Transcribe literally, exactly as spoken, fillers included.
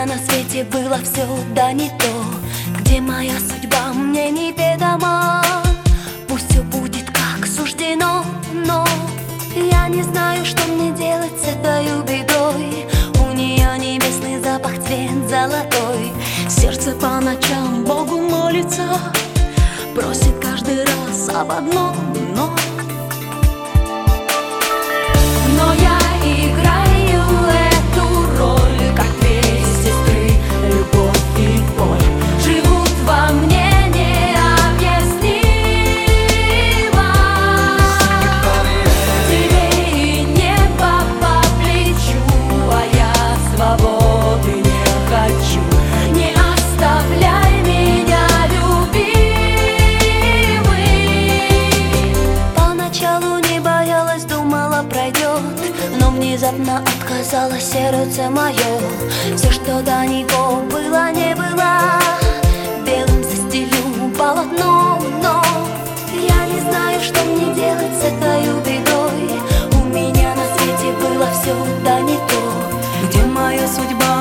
меня на свете было все, да не то. Где моя судьба, мне неведомо. Пусть все будет как суждено, но я не знаю, что мне делать с этой бедой. У нее небесный запах, цвет золотой. Сердце по ночам Богу молится, просит каждый раз об одном, но Но я играю эту роль, как две сестры, любовь и боль, живут во мне необъяснимо. Тебе и небо по плечу, а я свободы не хочу. Не оставляй меня, любимый. Поначалу не боялась, думала, пройдет, но внезапно отказало сердце мое. Все, что до него было, не было, белым застелю полотно. Но я не знаю, что мне делать с этой бедой. У меня на свете было все, да не то. Где моя судьба?